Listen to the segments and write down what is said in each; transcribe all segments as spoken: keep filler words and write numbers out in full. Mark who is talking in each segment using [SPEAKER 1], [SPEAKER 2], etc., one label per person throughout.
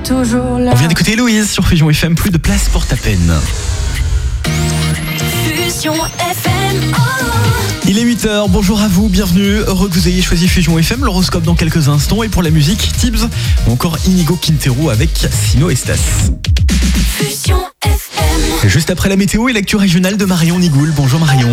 [SPEAKER 1] toujours là.
[SPEAKER 2] On vient d'écouter Héloïse sur Fusion F M, plus de place pour ta peine.
[SPEAKER 1] Fusion F M. Oh.
[SPEAKER 2] Il est huit heures, bonjour à vous, bienvenue. Heureux que vous ayez choisi Fusion F M, l'horoscope dans quelques instants. Et pour la musique, Tibbs ou encore Inigo Quintero avec Sino Estas.
[SPEAKER 1] Fusion F M.
[SPEAKER 2] Juste après la météo et l'actu régionale de Marion Nigoul. Bonjour Marion.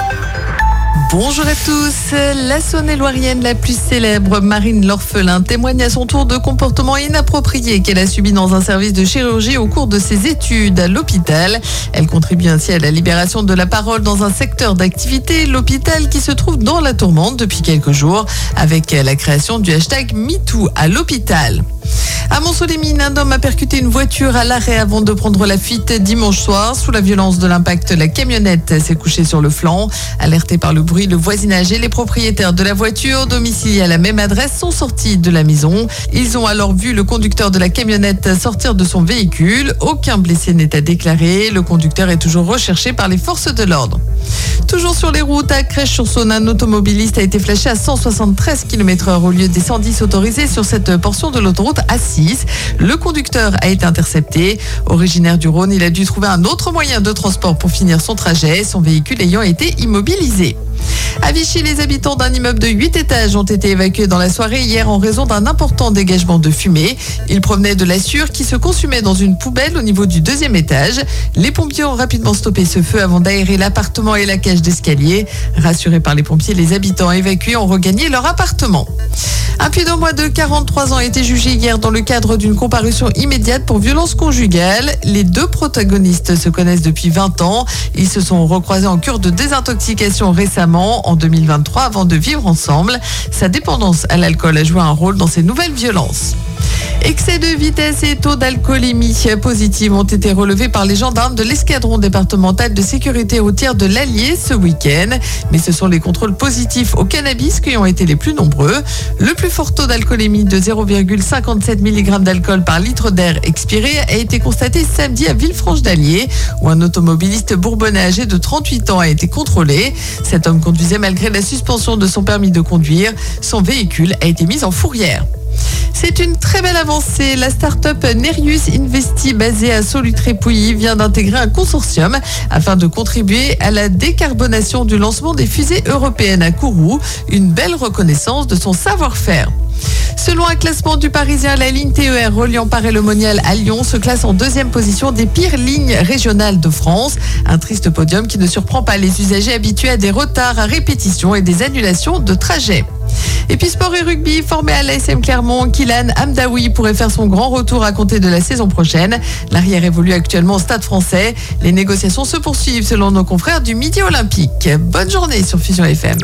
[SPEAKER 3] Bonjour à tous. La Saône-et-Loirienne la plus célèbre, Marine L'Orphelin, témoigne à son tour de comportements inappropriés qu'elle a subis dans un service de chirurgie au cours de ses études à l'hôpital. Elle contribue ainsi à la libération de la parole dans un secteur d'activité, l'hôpital qui se trouve dans la tourmente depuis quelques jours avec la création du hashtag MeToo à l'hôpital. À Mont-Solémine, un homme a percuté une voiture à l'arrêt avant de prendre la fuite dimanche soir. Sous la violence de l'impact, la camionnette s'est couchée sur le flanc. Alertés par le bruit, le voisinage et les propriétaires de la voiture, domiciliés à la même adresse, sont sortis de la maison. Ils ont alors vu le conducteur de la camionnette sortir de son véhicule. Aucun blessé n'est à déclarer. Le conducteur est toujours recherché par les forces de l'ordre. Toujours sur les routes, à Crèche-sur-Saône, un automobiliste a été flashé à cent soixante-treize kilomètres heure au lieu des cent dix autorisés sur cette portion de l'autoroute A six. Le conducteur a été intercepté. Originaire du Rhône, il a dû trouver un autre moyen de transport pour finir son trajet, son véhicule ayant été immobilisé. À Vichy, les habitants d'un immeuble de huit étages ont été évacués dans la soirée hier en raison d'un important dégagement de fumée. Ils provenaient de la Sûre qui se consumait dans une poubelle au niveau du deuxième étage. Les pompiers ont rapidement stoppé ce feu avant d'aérer l'appartement et la cage d'escalier. Rassurés par les pompiers, les habitants évacués ont regagné leur appartement. Un Puy-de-Dôme de quarante-trois ans a été jugé hier dans le cadre d'une comparution immédiate pour violence conjugale. Les deux protagonistes se connaissent depuis vingt ans. Ils se sont recroisés en cure de désintoxication récemment, en deux mille vingt-trois, avant de vivre ensemble. Sa dépendance à l'alcool a joué un rôle dans ces nouvelles violences. Excès de vitesse et taux d'alcoolémie positifs ont été relevés par les gendarmes de l'escadron départemental de sécurité routière de l'Allier ce week-end. Mais ce sont les contrôles positifs au cannabis qui ont été les plus nombreux. Le plus fort taux d'alcoolémie de zéro virgule cinquante-sept milligrammes d'alcool par litre d'air expiré a été constaté samedi à Villefranche-d'Allier, où un automobiliste bourbonnais âgé de trente-huit ans a été contrôlé. Cet homme conduisait malgré la suspension de son permis de conduire. Son véhicule a été mis en fourrière. C'est une très belle avancée. La start-up Nerius Investi, basée à Solutré-Pouilly, vient d'intégrer un consortium afin de contribuer à la décarbonation du lancement des fusées européennes à Kourou. Une belle reconnaissance de son savoir-faire. Selon un classement du Parisien, la ligne T E R reliant Paray-le-Monial à Lyon se classe en deuxième position des pires lignes régionales de France. Un triste podium qui ne surprend pas les usagers habitués à des retards à répétition et des annulations de trajets. Et puis sport et rugby, formé à l'A S M Clermont, Kylan Hamdaoui pourrait faire son grand retour à compter de la saison prochaine. L'arrière évolue actuellement au Stade français. Les négociations se poursuivent selon nos confrères du Midi Olympique. Bonne journée sur Fusion F M.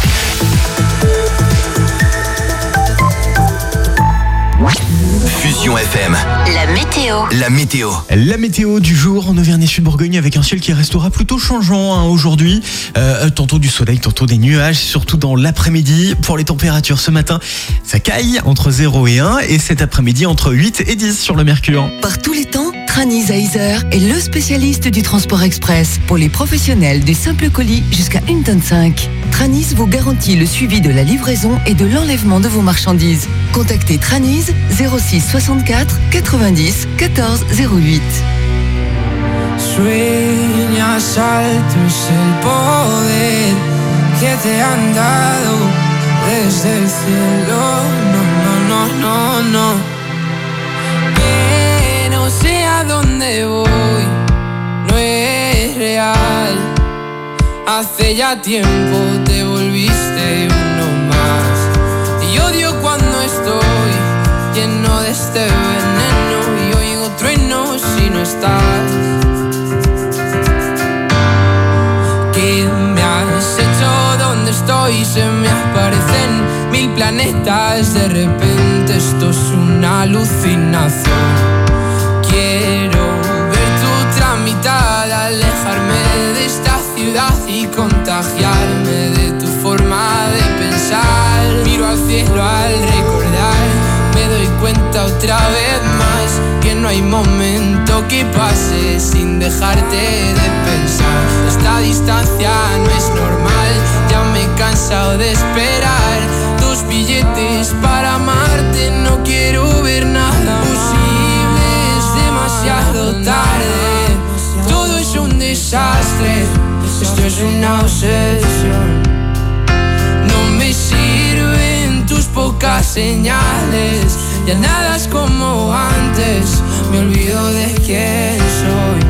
[SPEAKER 4] Fusion F M.
[SPEAKER 1] La météo.
[SPEAKER 4] La météo.
[SPEAKER 2] La météo du jour en Auvergne et Sud-Bourgogne avec un ciel qui restera plutôt changeant hein, aujourd'hui. Euh, tantôt du soleil, tantôt des nuages, surtout dans l'après-midi. Pour les températures ce matin, ça caille entre zéro et un et cet après-midi entre huit et dix sur le mercure.
[SPEAKER 5] Par tous les temps, Tranis à Isère est le spécialiste du transport express pour les professionnels du simple colis jusqu'à une tonne cinq. Tranis vous garantit le suivi de la livraison et de l'enlèvement de vos marchandises. Contactez Tranis zéro six soixante-quatre quatre-vingt-dix quatorze zéro huit.
[SPEAKER 6] Sueñas altos el poder que te han dado desde el cielo. No, no, no, no, no. Que no sé a dónde voy, no es real. Hace ya tiempo te volviste uno más. Y odio cuando estoy lleno de este veneno y oigo truenos si no estás. ¿Qué me has hecho? ¿Dónde estoy? Se me aparecen mil planetas. De repente esto es una alucinación. Quiero ver tu tramitada, alejarme de esta ciudad y contagiarme de tu forma de pensar. Miro al cielo al recordar, me doy cuenta otra vez más que no hay momento que pase sin dejarte de pensar. Esta distancia no es normal, ya me he cansado de esperar. Dos billetes para amarte, no quiero ver nada posible. es una obsesión. No me sirven tus pocas señales, ya nada es como antes, me olvido de quién soy.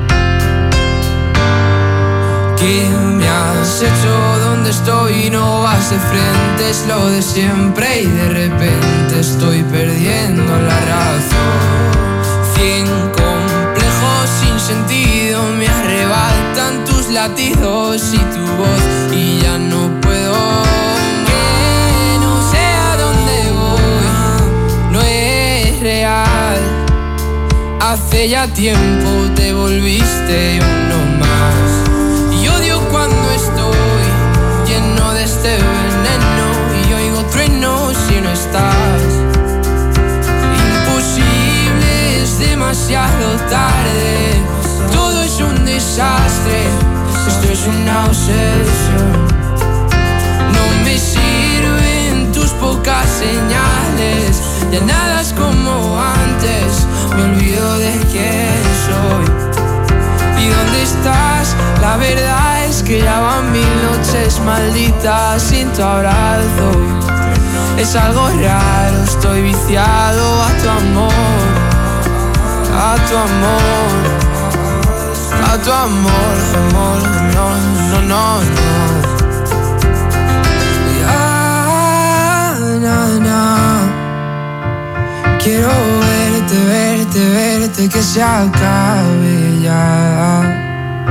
[SPEAKER 6] ¿Qué me has hecho? ¿Dónde estoy? No vas de frente, es lo de siempre y de repente estoy perdiendo la razón. Cien complejos sin sentido me arrebatan tus latidos y tu voz y ya no puedo. Que no sé a dónde voy, no es real. Hace ya tiempo te volviste uno más. Cuando estoy lleno de este veneno y oigo truenos y no estás. Imposible, es demasiado tarde, todo es un desastre, esto es una obsesión. No me sirven tus pocas señales, ya nada es como antes, me olvido de quién soy. ¿Y dónde estás? La verdad es que ya van mil noches malditas sin tu abrazo. Es algo raro, estoy viciado a tu amor, a tu amor, a tu amor, amor, no, no, no, no. Ya, na, na. Quiero verte, verte, verte, que se acabe ya.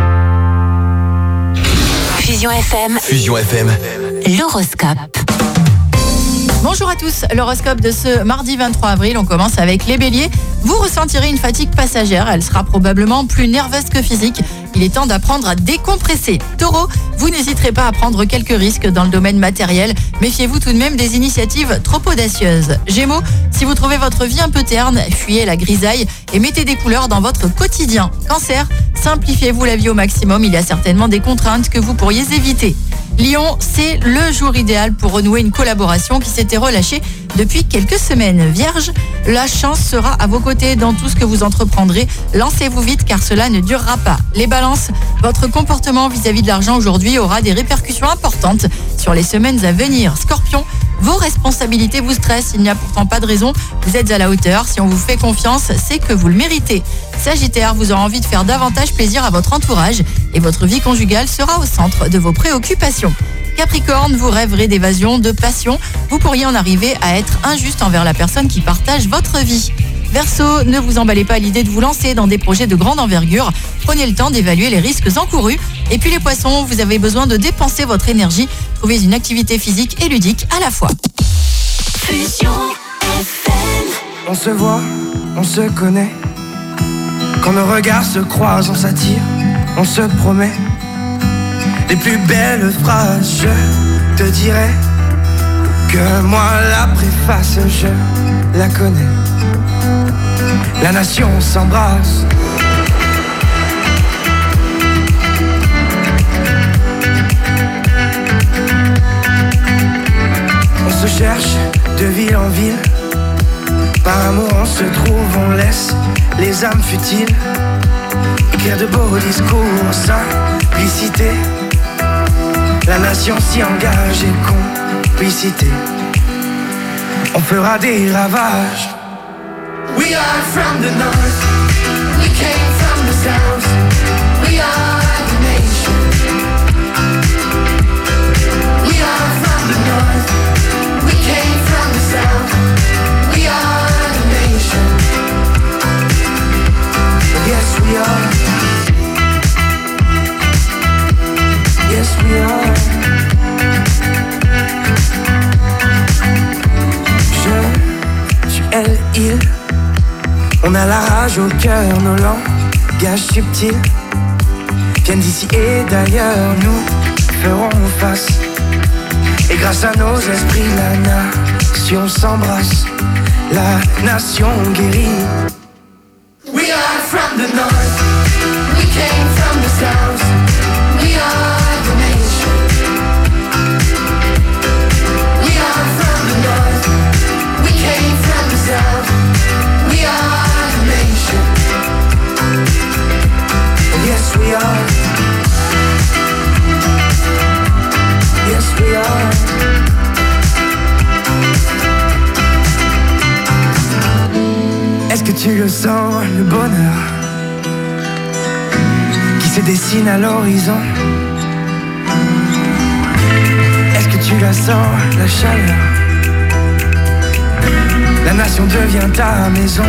[SPEAKER 1] Fusion F M.
[SPEAKER 4] Fusion F M.
[SPEAKER 1] L'horoscope.
[SPEAKER 3] Bonjour à tous, l'horoscope de ce mardi vingt-trois avril, on commence avec les béliers. Vous ressentirez une fatigue passagère, elle sera probablement plus nerveuse que physique. Il est temps d'apprendre à décompresser. Taureau, vous n'hésiterez pas à prendre quelques risques dans le domaine matériel. Méfiez-vous tout de même des initiatives trop audacieuses. Gémeaux, si vous trouvez votre vie un peu terne, fuyez la grisaille et mettez des couleurs dans votre quotidien. Cancer, simplifiez-vous la vie au maximum, il y a certainement des contraintes que vous pourriez éviter. Lion, c'est le jour idéal pour renouer une collaboration qui s'était relâchée depuis quelques semaines. Vierge, la chance sera à vos côtés dans tout ce que vous entreprendrez. Lancez-vous vite car cela ne durera pas. Les balances, votre comportement vis-à-vis de l'argent aujourd'hui aura des répercussions importantes sur les semaines à venir. Scorpion, vos responsabilités vous stressent, il n'y a pourtant pas de raison, vous êtes à la hauteur, si on vous fait confiance, c'est que vous le méritez. Sagittaire, vous aurez envie de faire davantage plaisir à votre entourage et votre vie conjugale sera au centre de vos préoccupations. Capricorne, vous rêverez d'évasion, de passion, vous pourriez en arriver à être injuste envers la personne qui partage votre vie. Verseau, ne vous emballez pas à l'idée de vous lancer dans des projets de grande envergure. Prenez le temps d'évaluer les risques encourus. Et puis les poissons, vous avez besoin de dépenser votre énergie. Trouvez une activité physique et ludique à la fois.
[SPEAKER 1] Fusion F M.
[SPEAKER 6] On se voit, on se connaît. Quand nos regards se croisent, on s'attire, on se promet. Les plus belles phrases, je te dirai que moi la préface, je la connais. La nation s'embrasse. On se cherche de ville en ville. Par amour on se trouve, on laisse les âmes futiles écrire de beaux discours en simplicité. La nation s'y engage et complicité. On fera des ravages. We are from the north, we came from the south, we are the nation. We are from the north, we came from the south, we are the nation. Yes we are, yes we are. Je, tu, elle, il. On a la rage au cœur, nos langages subtils viennent d'ici et d'ailleurs, nous ferons face. Et grâce à nos esprits, la nation s'embrasse, la nation guérit. We are from the north, we came from the south, we are the nation. We are from the north, we came from the south, we are. Yes, we are.
[SPEAKER 4] tu le sens, le bonheur qui se dessine à l'horizon? Est-ce que tu la sens, la chaleur? La nation devient ta maison.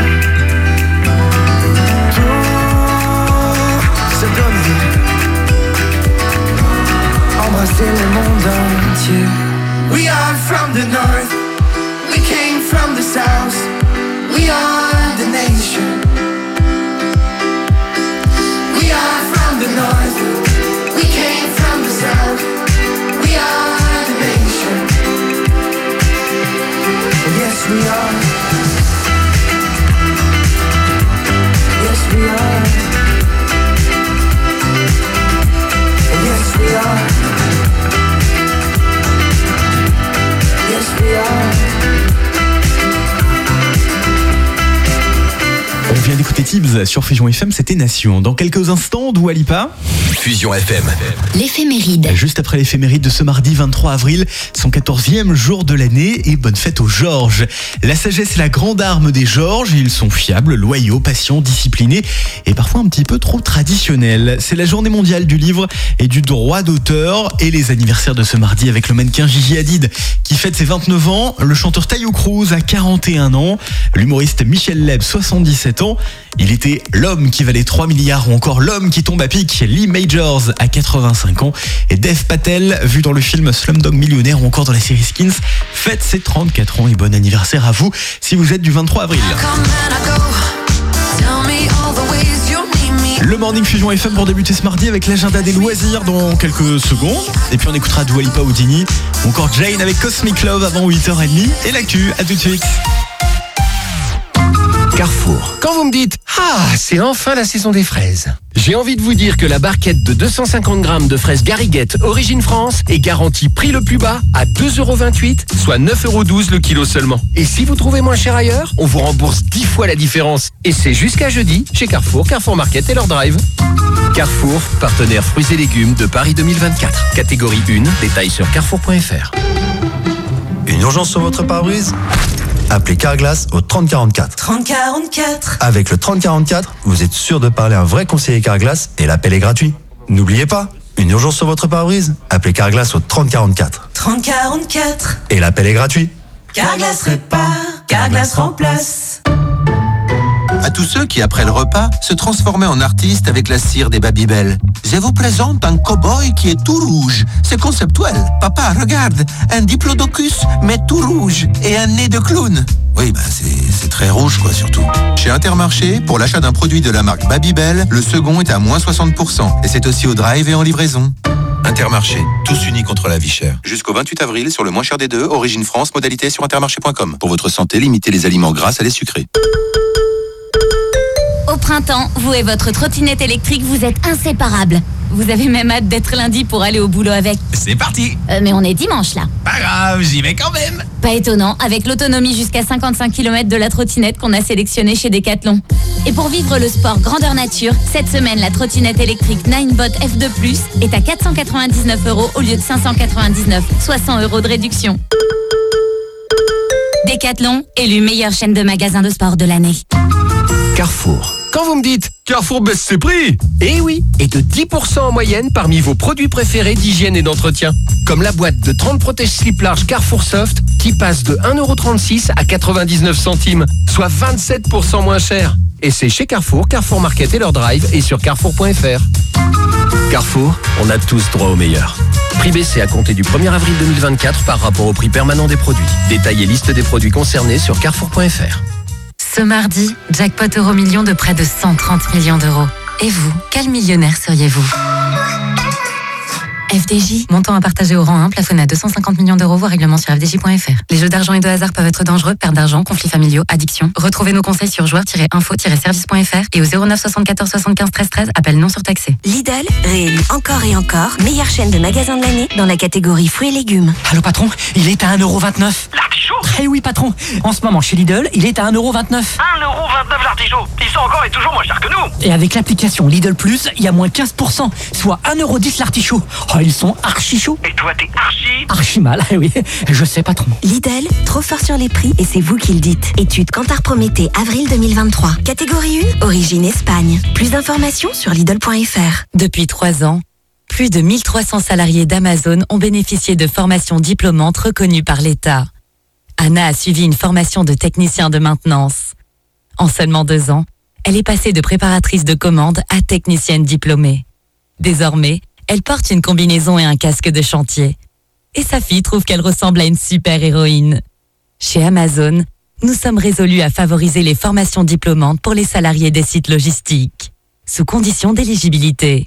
[SPEAKER 4] Tout se donner, embrasser le monde entier. We are from the north, we came from the south. We are the nation. We are from the north, we came from the south. We are the nation. Yes, we are. Yes, we are. Yes, we are. Yes, we are.
[SPEAKER 2] On vient d'écouter Tibbs sur Fusion F M, c'était Nation. Dans quelques instants, Dua Lipa.
[SPEAKER 7] Fusion F M.
[SPEAKER 1] L'éphéméride.
[SPEAKER 2] Juste après l'éphéméride de ce mardi vingt-trois avril, son quatorzième jour de l'année, et bonne fête aux Georges. La sagesse est la grande arme des Georges, ils sont fiables, loyaux, patients, disciplinés et parfois un petit peu trop traditionnels. C'est la journée mondiale du livre et du droit d'auteur et les anniversaires de ce mardi avec le mannequin Gigi Hadid qui fête ses vingt-neuf ans, le chanteur Taio Cruz a quarante et un ans, l'humoriste Michel Leb soixante-dix-sept ans. Il était l'homme qui valait trois milliards ou encore l'homme qui tombe à pic, Lee Majors à quatre-vingt-cinq ans et Dev Patel, vu dans le film Slumdog Millionnaire ou encore dans la série Skins, fête ses trente-quatre ans et bon anniversaire à vous si vous êtes du vingt-trois avril. Le Morning Fusion F M pour débuter ce mardi avec l'agenda des loisirs dans quelques secondes. Et puis on écoutera Dua Lipa Houdini ou encore Jane avec Cosmic Love avant huit heures trente. Et l'actu, à tout de suite.
[SPEAKER 8] Carrefour. Quand vous me dites « Ah, c'est enfin la saison des fraises », j'ai envie de vous dire que la barquette de deux cent cinquante grammes de fraises Gariguette Origine France est garantie prix le plus bas à deux euros vingt-huit, soit neuf euros douze le kilo seulement. Et si vous trouvez moins cher ailleurs, on vous rembourse dix fois la différence. Et c'est jusqu'à jeudi chez Carrefour, Carrefour Market et leur drive. Carrefour, partenaire fruits et légumes de Paris deux mille vingt-quatre. Catégorie un, détails sur carrefour point f r.
[SPEAKER 9] Une urgence sur votre pare-brise ? Appelez Carglass au trente quarante-quatre.
[SPEAKER 1] trente quarante-quatre.
[SPEAKER 9] Avec le trente quarante-quatre, vous êtes sûr de parler à un vrai conseiller Carglass et l'appel est gratuit. N'oubliez pas, une urgence sur votre pare-brise ? Appelez Carglass au trente quarante-quatre.
[SPEAKER 1] trente quarante-quatre.
[SPEAKER 9] Et l'appel est gratuit.
[SPEAKER 1] Carglass répare, Carglass remplace.
[SPEAKER 10] À tous ceux qui, après le repas, se transformaient en artistes avec la cire des Babybel. Je vous présente un cow-boy qui est tout rouge. C'est conceptuel. Papa, regarde, un diplodocus, mais tout rouge, et un nez de clown. Oui, bah c'est, c'est très rouge, quoi, surtout. Chez Intermarché, pour l'achat d'un produit de la marque Babybel, le second est à moins soixante pour cent. Et c'est aussi au drive et en livraison.
[SPEAKER 7] Intermarché, tous unis contre la vie chère. Jusqu'au vingt-huit avril, sur le moins cher des deux, Origine France, modalité sur intermarché point com. Pour votre santé, limitez les aliments gras à les sucrés.
[SPEAKER 11] Au printemps, vous et votre trottinette électrique, vous êtes inséparables. Vous avez même hâte d'être lundi pour aller au boulot avec.
[SPEAKER 12] C'est parti.
[SPEAKER 11] euh, Mais on est dimanche là.
[SPEAKER 12] Pas grave, j'y vais quand même.
[SPEAKER 11] Pas étonnant, avec l'autonomie jusqu'à cinquante-cinq kilomètres de la trottinette qu'on a sélectionnée chez Decathlon. Et pour vivre le sport grandeur nature, cette semaine, la trottinette électrique Ninebot F deux plus est à quatre cent quatre-vingt-dix-neuf euros au lieu de cinq cent quatre-vingt-dix-neuf, soit cent euros de réduction. Decathlon, élu meilleure chaîne de magasins de sport de l'année.
[SPEAKER 8] Carrefour. Quand vous me dites Carrefour baisse ses prix, eh oui, et de dix pour cent en moyenne parmi vos produits préférés d'hygiène et d'entretien. Comme la boîte de trente protège-slip large Carrefour Soft qui passe de un euro trente-six à quatre-vingt-dix-neuf centimes, soit vingt-sept pour cent moins cher. Et c'est chez Carrefour, Carrefour Market et leur drive et sur carrefour point f r. Carrefour, on a tous droit au meilleur. Prix baissé à compter du premier avril deux mille vingt-quatre par rapport au prix permanent des produits. Détail et liste des produits concernés sur carrefour point f r.
[SPEAKER 13] Ce mardi, jackpot euro million de près de cent trente millions d'euros. Et vous, quel millionnaire seriez-vous ? F D J, montant à partager au rang un, plafonné à deux cent cinquante millions d'euros, voire règlement sur f d j point f r. Les jeux d'argent et de hasard peuvent être dangereux, perte d'argent, conflits familiaux, addiction. Retrouvez nos conseils sur joueurs tiret info tiret service point f r et au zéro neuf soixante-quatorze soixante-quinze treize treize, appel non surtaxé.
[SPEAKER 1] Lidl, réélu encore et encore, meilleure chaîne de magasins de l'année dans la catégorie fruits et légumes.
[SPEAKER 14] Allô patron, il est à un euro vingt-neuf.
[SPEAKER 15] L'artichaut ?
[SPEAKER 14] Eh oui patron, en ce moment chez Lidl, il est à un euro vingt-neuf.
[SPEAKER 15] un euro vingt-neuf l'artichaut. Ils sont encore
[SPEAKER 14] est toujours moins cher que nous. Et avec l'application Lidl Plus, il y a moins quinze pour cent, soit un euro dix l'artichaut. Oh, ils sont archi chauds. Et toi, t'es archi Archi mal, oui. Je sais pas trop.
[SPEAKER 1] Lidl, trop fort sur les prix et c'est vous qui le dites. Étude Kantar Prométhée, avril deux mille vingt-trois. Catégorie un, origine Espagne. Plus d'informations sur Lidl point F R.
[SPEAKER 5] Depuis trois ans, plus de mille trois cents salariés d'Amazon ont bénéficié de formations diplômantes reconnues par l'État. Anna a suivi une formation de technicien de maintenance. En seulement deux ans, elle est passée de préparatrice de commande à technicienne diplômée. Désormais, elle porte une combinaison et un casque de chantier. Et sa fille trouve qu'elle ressemble à une super héroïne. Chez Amazon, nous sommes résolus à favoriser les formations diplômantes pour les salariés des sites logistiques, sous condition d'éligibilité.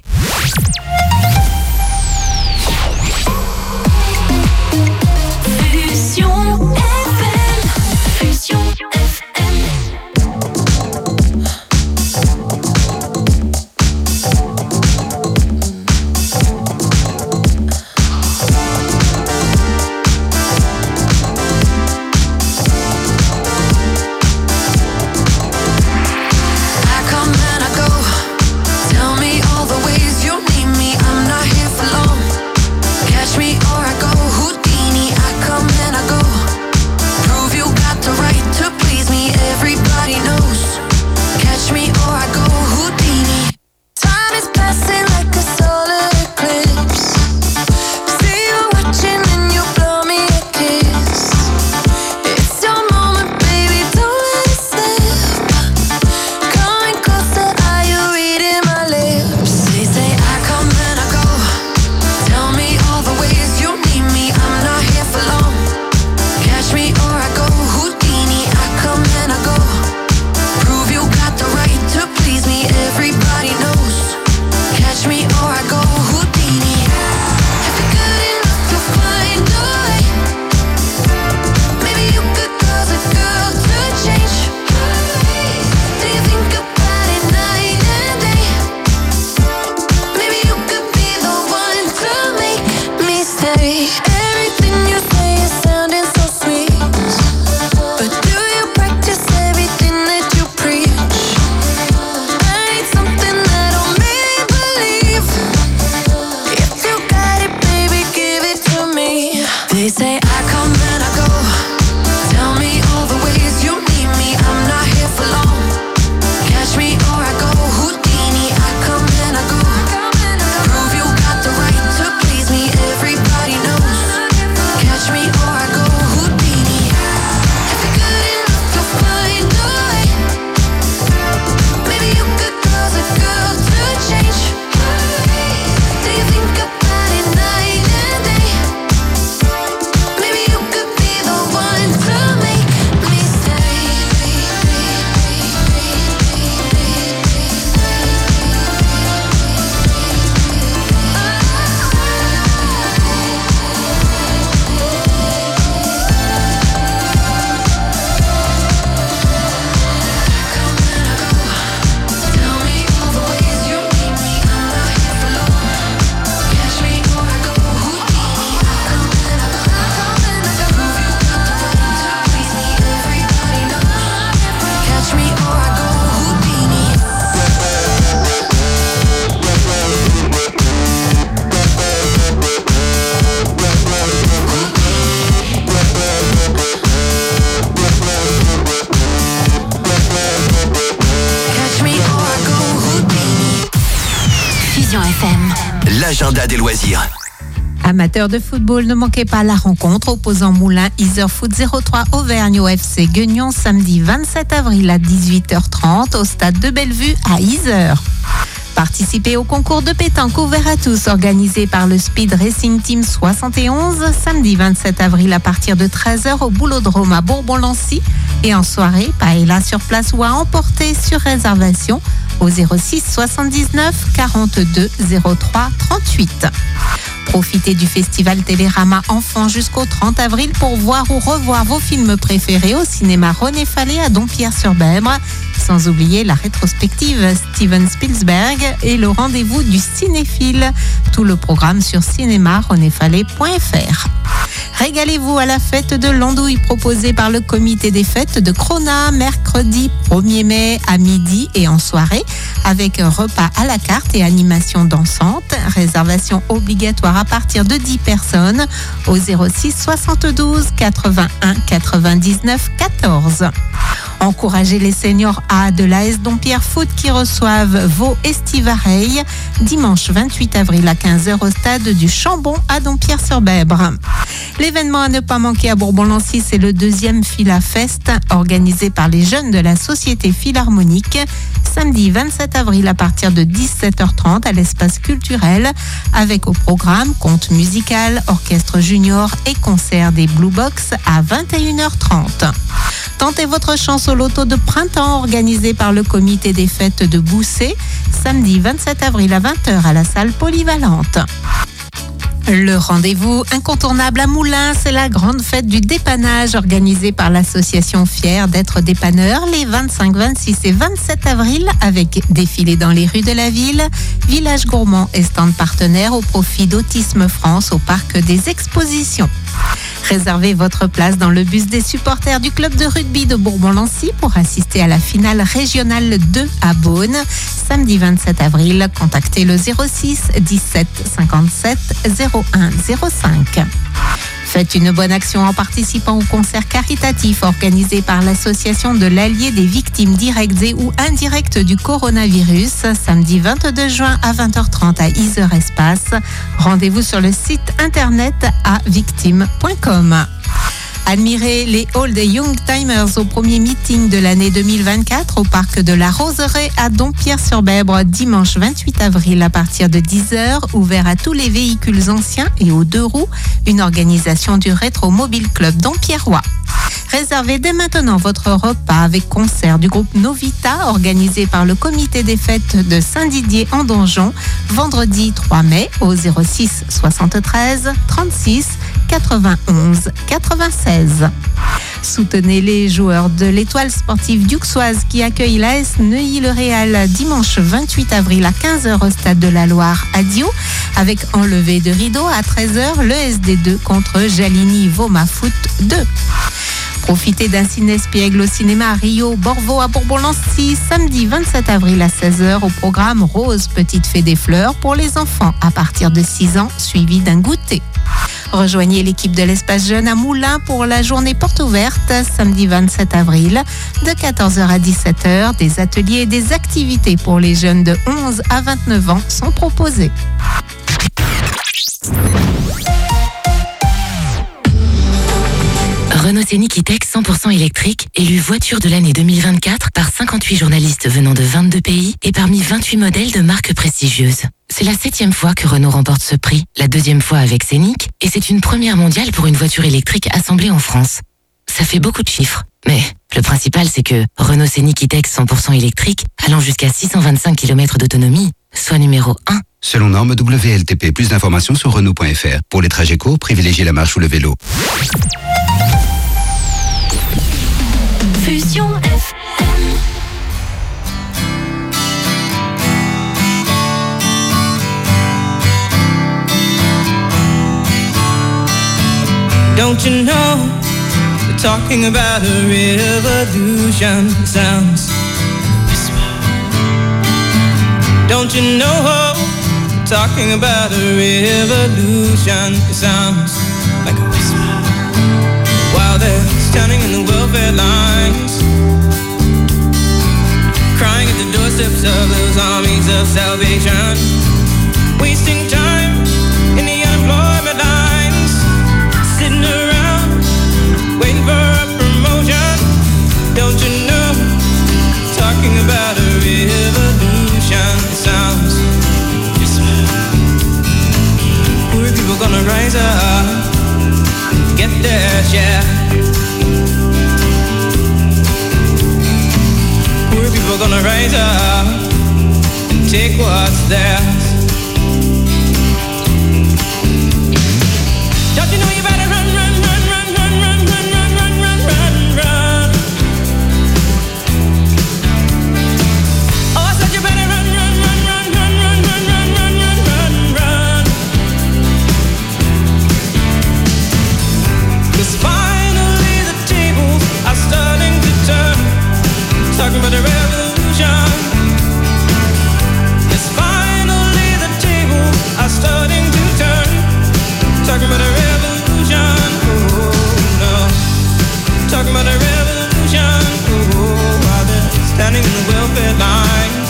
[SPEAKER 15] L'agenda des loisirs.
[SPEAKER 3] Amateurs de football, ne manquez pas la rencontre opposant Moulins Iser Foot zéro trois Auvergne au F C Guignon samedi vingt-sept avril à dix-huit heures trente au stade de Bellevue à Iser. Participez au concours de pétanque ouvert à tous organisé par le Speed Racing Team soixante et onze samedi vingt-sept avril à partir de treize heures au Boulodrome à Bourbon-Lancy et en soirée, paella sur place ou à emporter sur réservation au zéro six soixante-dix-neuf quarante-deux zéro trois trente-huit. Profitez du festival Télérama Enfants jusqu'au trente avril pour voir ou revoir vos films préférés au cinéma René Fallet à Dompierre-sur-Bèbre. Sans oublier la rétrospective Steven Spielberg et le rendez-vous du cinéphile. Tout le programme sur cinéma rené fallet point F R.
[SPEAKER 15] Régalez-vous à la fête de l'andouille proposée par le comité des fêtes de Crona, mercredi premier mai à midi et en soirée, avec un repas à la carte et animation dansante. Réservation obligatoire à partir de dix personnes au zéro six soixante-douze quatre-vingt-un quatre-vingt-dix-neuf quatorze. Encouragez les seniors A de l'A S Dompierre Foot qui reçoivent Vaud Estivareil dimanche vingt-huit avril à quinze heures au stade du Chambon à Dompierre-sur-Bèbre. L'événement à ne pas manquer à Bourbon-Lancy, c'est le deuxième Fila Fest organisé par les jeunes de la Société Philharmonique samedi vingt-sept avril à partir de dix-sept heures trente à l'espace culturel avec au programme conte musical, orchestre junior et concert des Blue Box à vingt et une heures trente. Tentez votre chance au loto de printemps organisé par le comité des fêtes de Boussé samedi vingt-sept avril à vingt heures à la salle polyvalente. Le rendez-vous incontournable à Moulins, c'est la grande fête du dépannage organisée par l'association Fier d'être dépanneur les vingt-cinq, vingt-six et vingt-sept avril avec défilé dans les rues de la ville, village gourmand et stand partenaire au profit d'Autisme France au parc des expositions. Réservez votre place dans le bus des supporters du club de rugby de Bourbon-Lancy pour assister à la finale régionale deux à Beaune. Samedi vingt-sept avril, contactez le zéro six dix-sept cinquante-sept zéro un zéro cinq. Faites une bonne action en participant au concert caritatif organisé par l'association de l'Allier des victimes directes et ou indirectes du coronavirus, samedi vingt-deux juin à vingt heures trente à Yzeure Espace. Rendez-vous sur le site internet à victime point com. Admirez les Old Young Timers au premier meeting de l'année deux mille vingt-quatre au parc de la Roseraie à Dompierre-sur-Bèbre dimanche vingt-huit avril à partir de dix heures, ouvert à tous les véhicules anciens et aux deux roues, une organisation du Rétro Mobile Club Dompierrois. Réservez dès maintenant votre repas avec concert du groupe Novita organisé par le comité des fêtes de Saint-Didier en Donjon vendredi trois mai au zéro six soixante-treize trente-six quatre-vingt-onze quatre-vingt-seize. Soutenez les joueurs de l'étoile sportive duxoise qui accueille l'A S Neuilly-le-Réal dimanche vingt-huit avril à quinze heures au stade de la Loire à Diou avec enlevé de rideau à treize heures le S D deux contre Jalini Voma Foot deux. Profitez d'un ciné-espiègle au cinéma à Rio Borvo à Bourbon-Lancy samedi vingt-sept avril à seize heures au programme Rose Petite Fée des Fleurs pour les enfants à partir de six ans suivi d'un goûter. Rejoignez l'équipe de l'espace jeune à Moulins pour la journée porte ouverte samedi vingt-sept avril de quatorze heures à dix-sept heures. Des ateliers et des activités pour les jeunes de onze à vingt-neuf ans sont proposés.
[SPEAKER 16] Renault Scénic E-Tech cent pour cent électrique, élu voiture de l'année deux mille vingt-quatre par cinquante-huit journalistes venant de vingt-deux pays et parmi vingt-huit modèles de marques prestigieuses. C'est la septième fois que Renault remporte ce prix, la deuxième fois avec Scénic, et c'est une première mondiale pour une voiture électrique assemblée en France. Ça fait beaucoup de chiffres, mais le principal c'est que Renault Scénic E-Tech cent pour cent électrique, allant jusqu'à six cent vingt-cinq kilomètres d'autonomie, soit numéro un.
[SPEAKER 17] Selon norme W L T P, plus d'informations sur Renault point F R. Pour les trajets courts, privilégiez la marche ou le vélo.
[SPEAKER 18] Fusion F M.
[SPEAKER 6] Don't you know, they're talking about a revolution. It sounds whisper. Don't you know, they're talking about a revolution. It sounds like a whisper. While they're standing in the welfare lines, crying at the doorsteps of those armies of salvation, wasting time in the unemployment lines, sitting around waiting for a promotion. Don't you know, talking about a revolution. It sounds whisper. Poor people gonna rise up, get their share. Poor people gonna rise up and take what's theirs. Don't you know you better run, run, run, run, run, run, run, run, run, run, run, run. Oh, I said you better run, run, run, run, run, run, run, run, run, run, run, run. velvet lines,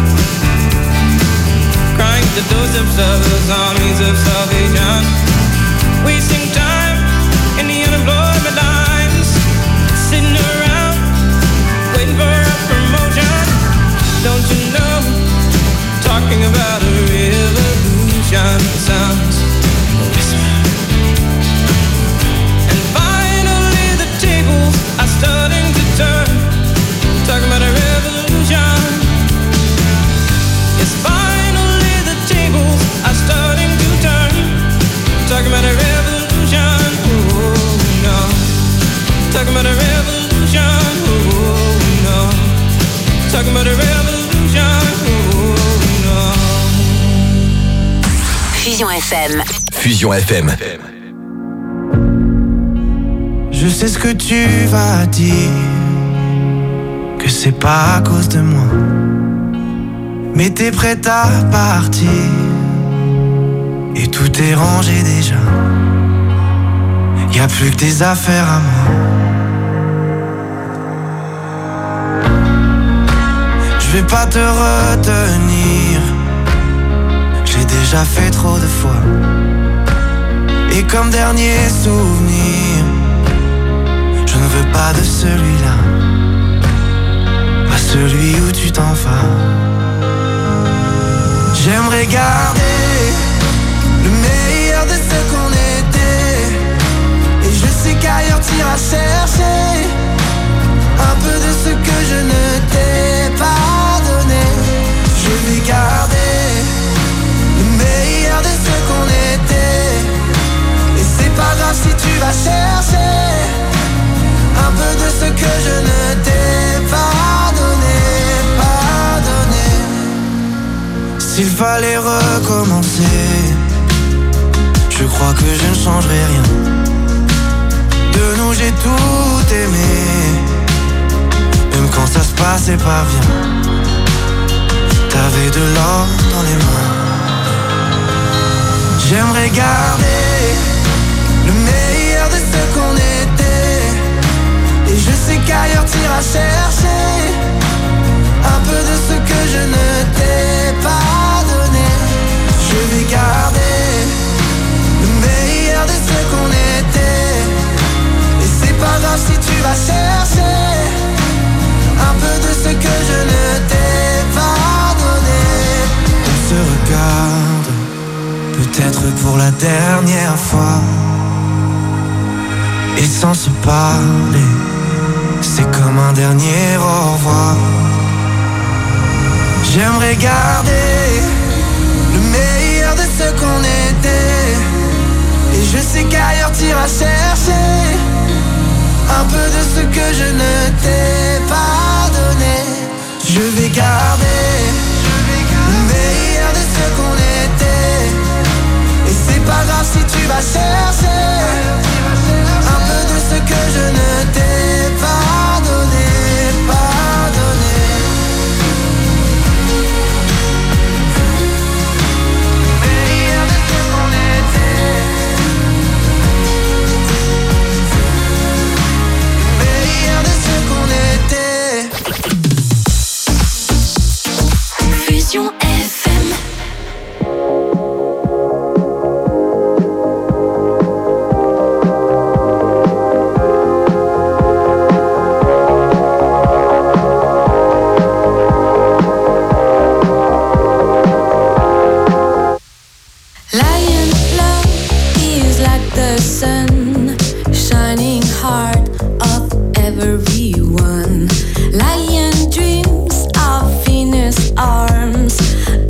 [SPEAKER 6] crying the doors of the armies of salvation, wasting time in the unemployment lines, sitting around waiting for a promotion. Don't you know, talking about a revolution sounds a whisper. And finally the tables are starting to turn, talking about a revolution. Yes, finally the tables are starting to turn, talking about a revolution. Oh no, talking about a revolution. Oh no, talking about a revolution. Oh no.
[SPEAKER 1] Fusion F M.
[SPEAKER 18] Fusion F M.
[SPEAKER 4] Je sais ce que tu vas dire, que c'est pas à cause de moi, mais t'es prête à partir et tout est rangé déjà. Y'a plus que tes affaires à moi. Je vais pas te retenir, j'ai déjà fait trop de fois. Et comme dernier souvenir, je ne veux pas de celui-là, pas celui où tu t'en vas. J'aimerais garder le meilleur de ce qu'on était, et je sais qu'ailleurs t'iras chercher un peu de ce que je ne t'ai pas donné. Je vais garder le meilleur de ce qu'on était, et c'est pas grave si tu vas chercher un peu de ce que je ne t'ai pas donné, pas donné. S'il fallait recommencer, je crois que je ne changerai rien. De nous j'ai tout aimé, même quand ça se passait pas bien. T'avais de l'or dans les mains. J'aimerais garder le meilleur de ce qu'on était, et je sais qu'ailleurs t'iras chercher un peu de ce que je ne t'ai pas donné. Je vais garder le meilleur de ce qu'on était, et c'est pas grave si tu vas chercher un peu de ce que je ne t'ai pas donné. On se regarde, peut-être pour la dernière fois, et sans se parler, c'est comme un dernier au revoir. J'aimerais garder le meilleur de ce qu'on était, et je sais qu'ailleurs t'iras chercher un peu de ce que je ne t'ai pas donné. Je vais garder le meilleur de ce qu'on était, et c'est pas grave si tu vas chercher un peu de ce que je ne t'ai pas donné, pas donné. Meilleur de ce qu'on était, meilleur de ce qu'on était.
[SPEAKER 1] Fusion F M.
[SPEAKER 19] Lion love is like the sun, shining heart of everyone. Lion dreams of Venus arms,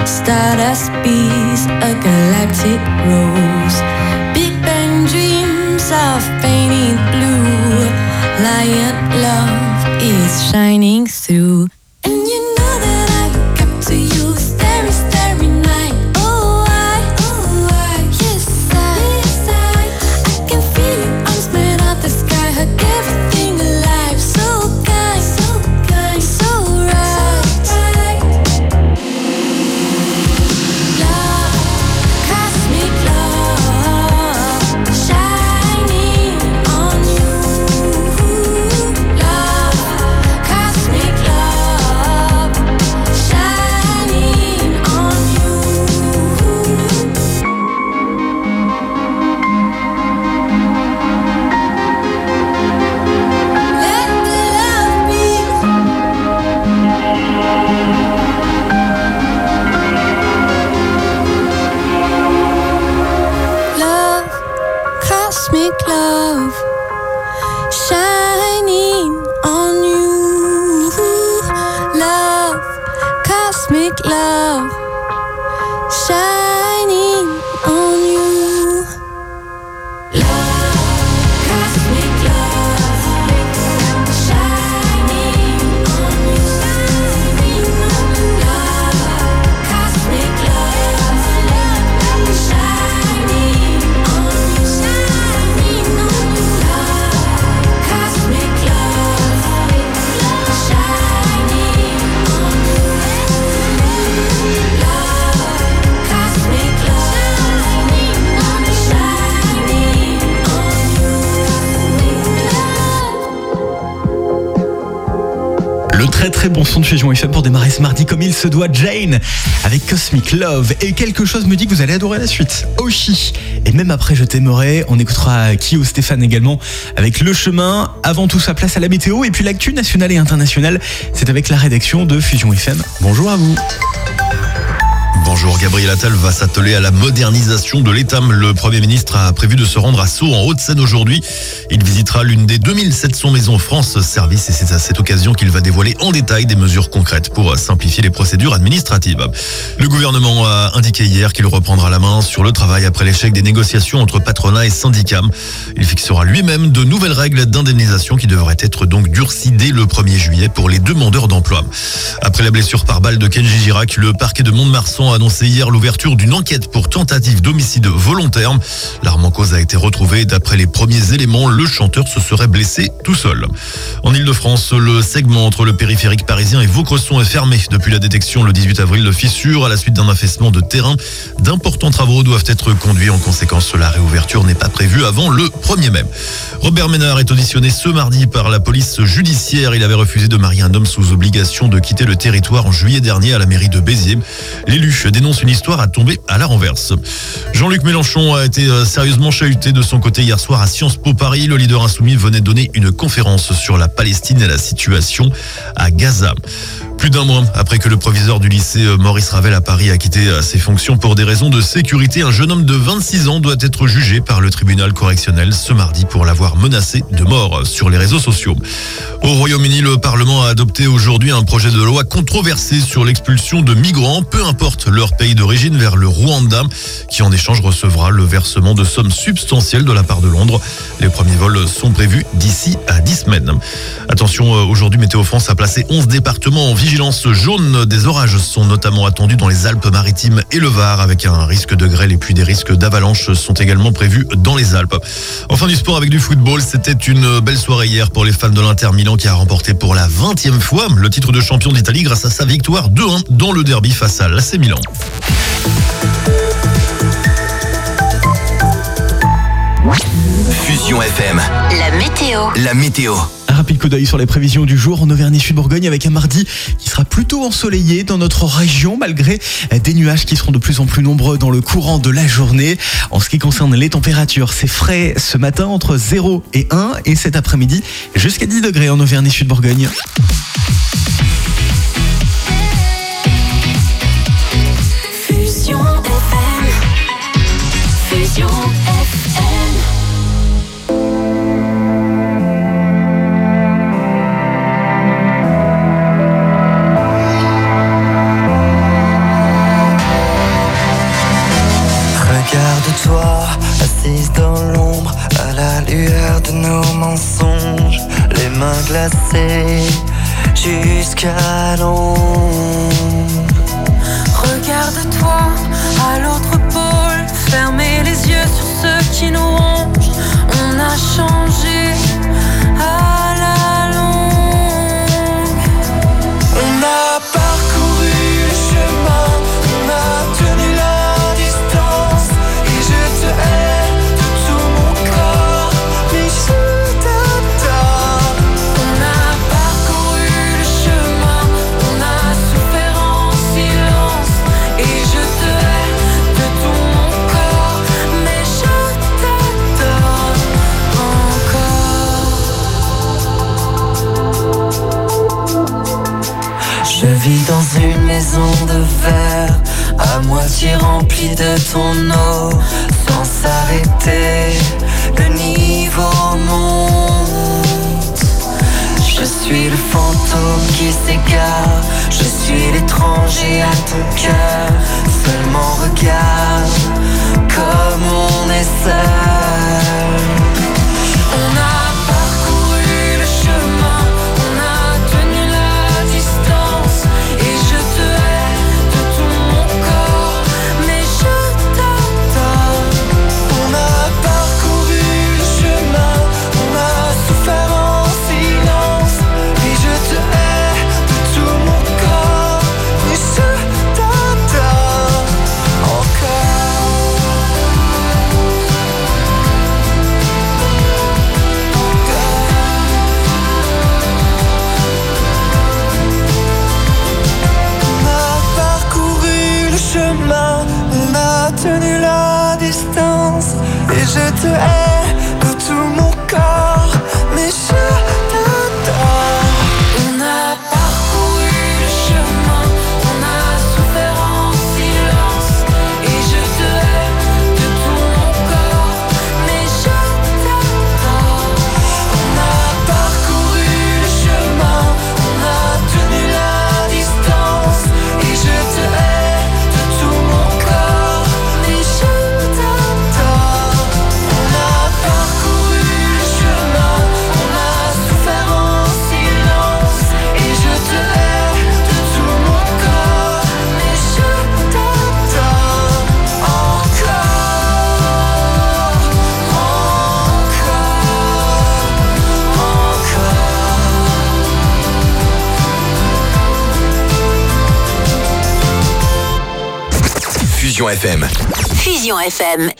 [SPEAKER 19] Stardust bees, a galactic rose. Big Bang dreams of painted blue. Lion love is shining through. And you know that I look up to you, starry, starry night. Oh, I, oh, I, yes, I, yes, I. I can feel your arms made of the sky, hug everything alive. So kind, so kind, so right. So right. Love, cosmic love, shining on you. Love, cosmic love, shining on you. Let the love be. Love, cosmic love, shining on you. Love, cosmic love, shining on you. Love, cosmic love, shining on you. Love, cosmic love, shining on you. Shining on you. Love, cosmic love, shining on you. Love, cosmic love, shining on you.
[SPEAKER 2] Le très très bon son de Fusion F M pour démarrer ce mardi comme il se doit, Jane avec Cosmic Love. Et quelque chose me dit que vous allez adorer la suite. Oshi. Et même après Je t'aimerai, on écoutera Kyo Stéphane également avec Le Chemin. Avant tout ça, place à la météo et puis l'actu nationale et internationale. C'est avec la rédaction de Fusion F M. Bonjour à vous.
[SPEAKER 18] Bonjour, Gabriel Attal va s'atteler à la modernisation de l'État. Le Premier ministre a prévu de se rendre à Sceaux en Haute-Seine aujourd'hui. Il visitera l'une des deux mille sept cents maisons France Service et c'est à cette occasion qu'il va dévoiler en détail des mesures concrètes pour simplifier les procédures administratives. Le gouvernement a indiqué hier qu'il reprendra la main sur le travail après l'échec des négociations entre patronat et syndicats. Il fixera lui-même de nouvelles règles d'indemnisation qui devraient être donc durcies dès le premier juillet pour les demandeurs d'emploi. Après la blessure par balle de Kenji Girac, le parquet de Mont-de-Marsan a annoncé hier l'ouverture d'une enquête pour tentative d'homicide volontaire. L'arme en cause a été retrouvée. D'après les premiers éléments, le chanteur se serait blessé tout seul. En Ile-de-France, le segment entre le périphérique parisien et Vaucresson est fermé depuis la détection le dix-huit avril de fissures à la suite d'un affaissement de terrain. D'importants travaux doivent être conduits. En conséquence, la réouverture n'est pas prévue avant le premier mai. Robert Ménard est auditionné ce mardi par la police judiciaire. Il avait refusé de marier un homme sous obligation de quitter le territoire en juillet dernier à la mairie de Béziers. L'élu dénonce une histoire à tomber à la renverse. Jean-Luc Mélenchon a été sérieusement chahuté de son côté hier soir à Sciences Po Paris. Le leader insoumis venait donner une conférence sur la Palestine et la situation à Gaza. Plus d'un mois après que le proviseur du lycée Maurice Ravel à Paris a quitté ses fonctions pour des raisons de sécurité, un jeune homme de vingt-six ans doit être jugé par le tribunal correctionnel ce mardi pour l'avoir menacé de mort sur les réseaux sociaux. Au Royaume-Uni, le Parlement a adopté aujourd'hui un projet de loi controversé sur l'expulsion de migrants, peu importe leur pays d'origine, vers le Rwanda, qui en échange recevra le versement de sommes substantielles de la part de Londres. Les premiers vols sont prévus d'ici à dix semaines. Attention, aujourd'hui, Météo France a placé onze départements en vigilance jaune. Des orages sont notamment attendus dans les Alpes-Maritimes et le Var, avec un risque de grêle et puis des risques d'avalanche sont également prévus dans les Alpes. Enfin, du sport avec du football, c'était une belle soirée hier pour les fans de l'Inter Milan qui a remporté pour la vingtième fois le titre de champion d'Italie grâce à sa victoire deux un dans le derby face à l'A C Milan.
[SPEAKER 20] Fusion F M.
[SPEAKER 1] La météo.
[SPEAKER 20] La météo.
[SPEAKER 2] Un rapide coup d'œil sur les prévisions du jour en Auvergne et Sud-Bourgogne avec un mardi qui sera plutôt ensoleillé dans notre région malgré des nuages qui seront de plus en plus nombreux dans le courant de la journée. En ce qui concerne les températures, c'est frais ce matin entre zéro et un et cet après-midi jusqu'à dix degrés en Auvergne et Sud-Bourgogne.
[SPEAKER 19] Fusion F M. Fusion F M.
[SPEAKER 20] de toi, assise dans l'ombre, à la lueur de nos mensonges, les mains glacées jusqu'à l'ombre.
[SPEAKER 19] Regarde-toi à l'autre pôle, fermez les yeux sur ceux qui nous rongent. On a changé à la longue.
[SPEAKER 20] On a parcouru le chemin, on a tenu la distance, et je te hais de tout mon corps, mais je t'adore.
[SPEAKER 19] On a parcouru le chemin, on a souffert en silence, et je te hais de tout mon corps, mais je t'adore encore.
[SPEAKER 20] Je vis dans une maison de verre, à moitié remplie de ton eau, sans s'arrêter, le niveau monte. Je suis le fantôme qui s'égare, je suis l'étranger à ton cœur. Seulement regarde comme on est seul.
[SPEAKER 19] On a parcouru le chemin, on a tenu la distance, et je te hais de tout mon corps, mais je t'adore.
[SPEAKER 20] On a parcouru le chemin, on a souffert en silence, et je te hais de tout mon corps, mais je t'adore encore. On a parcouru le chemin, on a tenu la distance, et je te hais de tout mon corps, mais je t'adore.
[SPEAKER 19] On a parcouru le chemin, on a souffert en silence, et je te hais de tout mon corps, mais je t'adore.
[SPEAKER 20] On a parcouru le chemin, on a tenu la distance, et je te hais de tout mon corps, mais je t'adore. On a parcouru le chemin, on a souffert en silence, et je te hais de tout mon corps, mais je t'adore encore,
[SPEAKER 21] Fusion F M.
[SPEAKER 22] Fusion F M.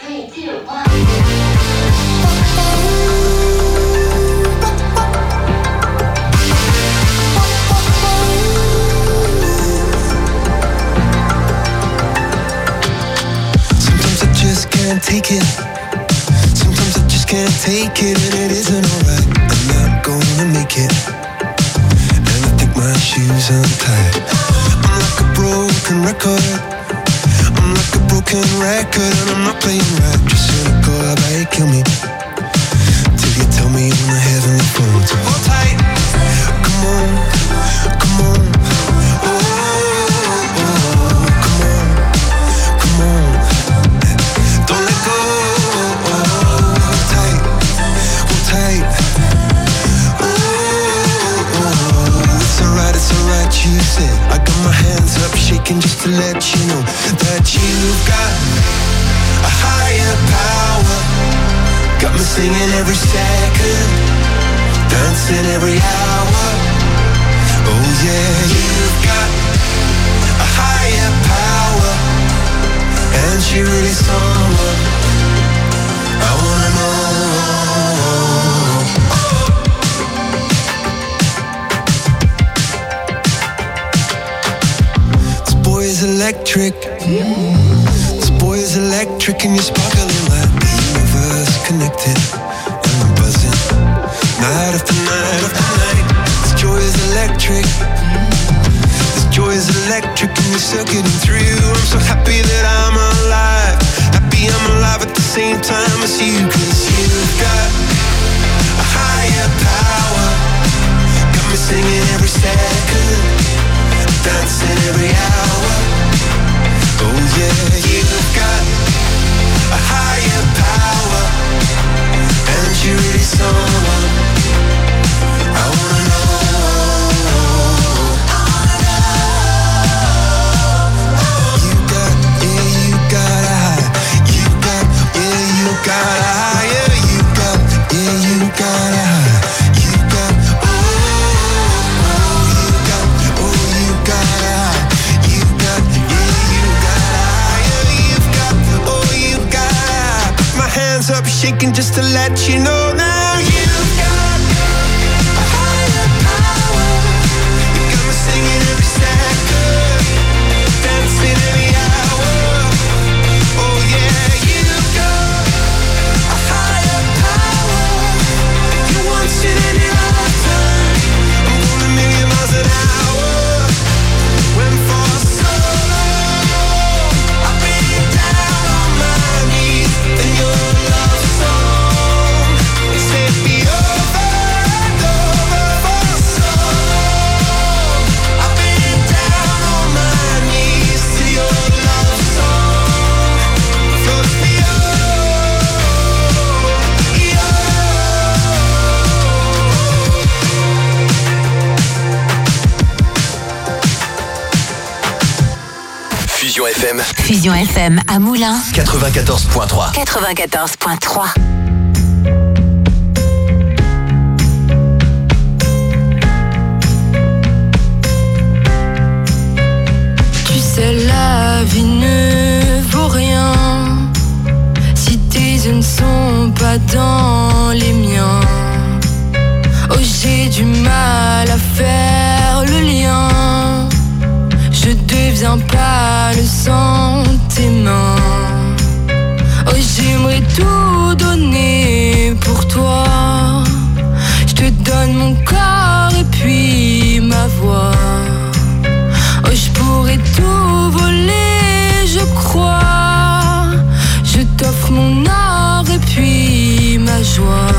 [SPEAKER 4] Sometimes I just can't take it. Sometimes I just can't take it, and it isn't alright. I'm not gonna make it, and I think my shoes untied. I'm like a broken record. I'm like a broken record, and I'm not playing right. Just cynical, how about you kill me till you tell me on the heavenly phone to hold tight. Come on, come on. Oh, oh, oh, come on, come on. Don't let go. Oh, hold tight, hold tight. Oh, oh, oh. It's alright, it's alright, you said. I got my hands up shaking just to let you know that you've got a higher power. Got me singing every second, dancing every hour. Oh yeah, you've got a higher power, and she really someone I wanna know. This boy is electric. This boy is electric, and you're sparkling like the universe connected. And I'm buzzing night after night after night. This joy is electric. This joy is electric, and you're circuiting through. I'm so happy that I'm alive. Happy I'm alive at the same time as you, 'cause you've got a higher power. Got me singing every second, dancing every hour. Oh yeah, you've got a higher power. And you really someone I wanna know. You got, yeah, you got a high. You got, yeah, you got a higher. You got, yeah, you got a high. You got, oh, oh, you got, oh, you got a high. You got, yeah, you got a higher. You've got, oh, you got a high. Put my hands up, shaking just to let you know now. You've got a higher power. You got me singing every second, dancing every hour. Oh yeah, you've got a higher power. You once in any lifetime. I'm going a million miles an hour. When for so long I've been down on my knees in your love song. They said be over and over for so long. I've been down on my knees to your love song. Float me
[SPEAKER 21] Fusion F M
[SPEAKER 1] Fusion F M à Moulins.
[SPEAKER 21] quatre-vingt-quatorze point trois.
[SPEAKER 1] quatre-vingt-quatorze point trois.
[SPEAKER 19] Tu sais, la vie ne vaut rien si tes yeux ne sont pas dans les miens. Oh, j'ai du mal à faire le lien. Je deviens pas le sang de tes mains. Oh, j'aimerais tout donner pour toi. Je te donne mon corps et puis ma voix. Oh, je pourrais tout voler, je crois. Je t'offre mon or et puis ma joie.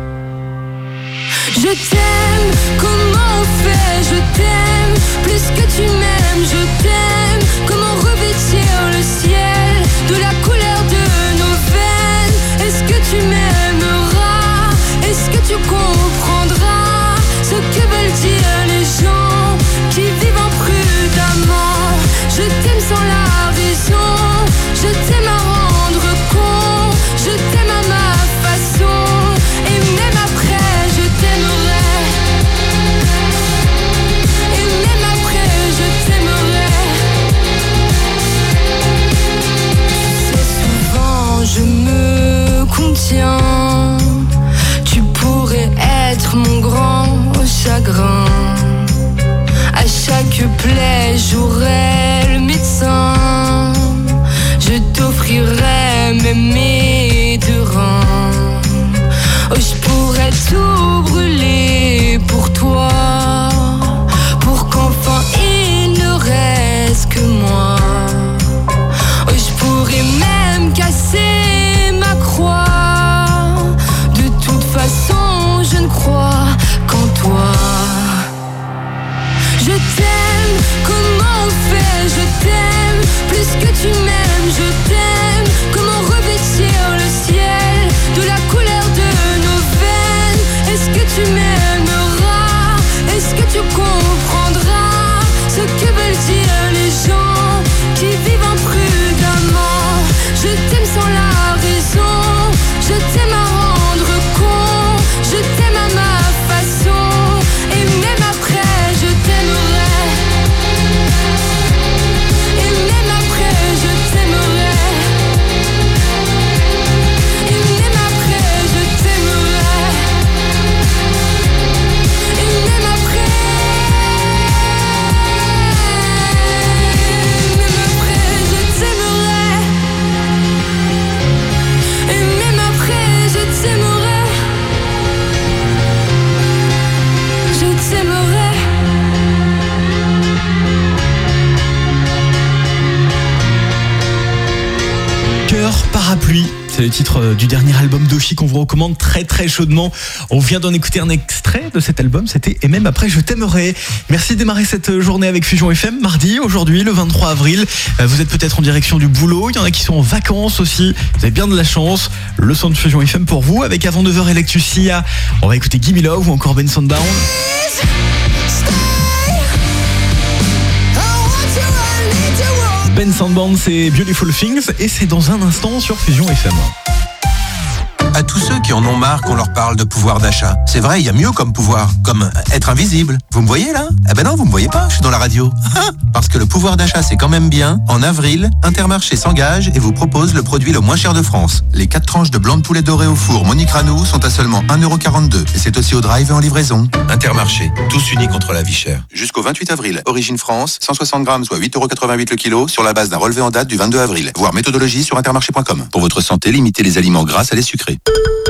[SPEAKER 19] Je t'aime, comment on fait? Je t'aime, plus que tu m'aimes, je t'aime. Comment revêtir le ciel de la couleur de nos veines? Est-ce que tu m'aimeras? Est-ce que tu comprendras ce que veulent dire les gens qui vivent imprudemment? Je t'aime sans la raison, je t'aime à rendre con, je t'aime à ma façon, et même après je t'aimerai, et même après je t'aimerai. Tu sais, souvent je me contiens, tu pourrais être mon grand chagrin. À chaque plaie j'aurai le médecin, je t'offrirai même mes deux reins. Oh, je pourrais tout brûler pour toi, pour qu'enfin il ne reste que moi. Oh, je pourrais même casser ma croix. De toute façon je ne crois qu'en toi. Je t'aime, comment on fait? Je t'aime, plus que tu m'aimes, je t'aime. Comment revêtir le ciel de la couleur de nos veines? Est-ce que tu m'aimeras? Est-ce que tu comprendras ce que veulent dire les gens qui vivent imprudemment? Je t'aime sans la raison, je t'aime à rendre con, je t'aime à ma façon, et même après je t'aimerai, et même après je t'aimerai.
[SPEAKER 2] Parapluie. C'est le titre du dernier album d'Oshi qu'on vous recommande très très chaudement. On vient d'en écouter un extrait de cet album, c'était Et même après je t'aimerai. Merci de démarrer cette journée avec Fusion F M, mardi, aujourd'hui, le vingt-trois avril. Vous êtes peut-être en direction du boulot, il y en a qui sont en vacances aussi. Vous avez bien de la chance. Le son de Fusion F M pour vous, avec avant neuf heures Electus Sia. On va écouter Gimme Love ou encore Ben Sundown. Ben Sundown, c'est Beautiful Things et c'est dans un instant sur Fusion F M.
[SPEAKER 7] À tous ceux qui en ont marre qu'on leur parle de pouvoir d'achat. C'est vrai, il y a mieux comme pouvoir, comme être invisible. Vous me voyez là ? Eh ben non, vous me voyez pas, je suis dans la radio. Parce que le pouvoir d'achat, c'est quand même bien. En avril, Intermarché s'engage et vous propose le produit le moins cher de France. Les quatre tranches de blanc de poulet doré au four Monique Ranou sont à seulement un euro quarante-deux. Et c'est aussi au drive et en livraison. Intermarché, tous unis contre la vie chère. Jusqu'au vingt-huit avril, Origine France, cent soixante grammes, soit huit euros quatre-vingt-huit le kilo, sur la base d'un relevé en date du vingt-deux avril. Voir méthodologie sur intermarché point com. Pour votre santé, limitez les aliments gras à les sucrés.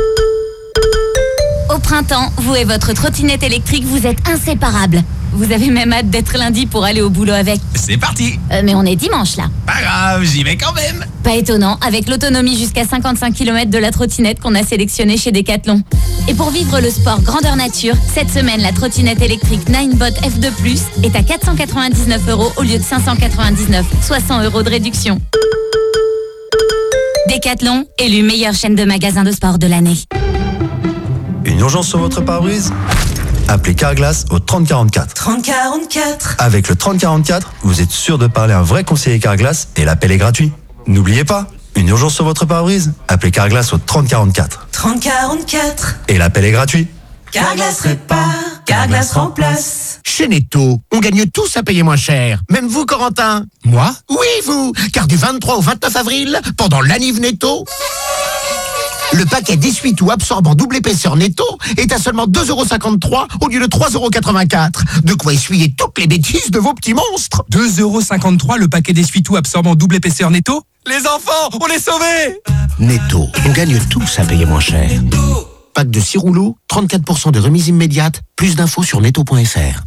[SPEAKER 11] Au printemps, vous et votre trottinette électrique, vous êtes inséparables. Vous avez même hâte d'être lundi pour aller au boulot avec.
[SPEAKER 12] C'est parti.
[SPEAKER 11] Euh, mais on est dimanche là.
[SPEAKER 12] Pas grave, j'y vais quand même.
[SPEAKER 11] Pas étonnant, avec l'autonomie jusqu'à cinquante-cinq kilomètres de la trottinette qu'on a sélectionnée chez Decathlon. Et pour vivre le sport grandeur nature, cette semaine, la trottinette électrique Ninebot F deux plus est à quatre cent quatre-vingt-dix-neuf euros au lieu de cinq cent quatre-vingt-dix-neuf, soit cent euros de réduction. Decathlon, élu meilleure chaîne de magasins de sport de l'année.
[SPEAKER 9] Une urgence sur votre pare-brise ? Appelez Carglass au trente quarante-quatre.
[SPEAKER 19] trente quarante-quatre.
[SPEAKER 9] Avec le trente quarante-quatre, vous êtes sûr de parler à un vrai conseiller Carglass et l'appel est gratuit. N'oubliez pas, une urgence sur votre pare-brise ? Appelez Carglass au trente quarante-quatre.
[SPEAKER 19] trente quarante-quatre.
[SPEAKER 9] Et l'appel est gratuit.
[SPEAKER 19] Carglass répare, Carglass remplace.
[SPEAKER 21] Chez Netto, on gagne tous à payer moins cher. Même vous, Corentin. Moi ? Oui, vous. Car du vingt-trois au vingt-neuf avril, pendant l'anniv Netto, le paquet d'essuie-tout absorbant double épaisseur Netto est à seulement deux euros cinquante-trois au lieu de trois euros quatre-vingt-quatre. De quoi essuyer toutes les bêtises de vos petits monstres.
[SPEAKER 22] deux euros cinquante-trois le paquet d'essuie-tout absorbant double épaisseur Netto ? Les enfants, on est sauvés !
[SPEAKER 21] Netto, on gagne tous à payer moins cher. Pack de six rouleaux, trente-quatre pour cent de remise immédiate. Plus d'infos sur netto point f r.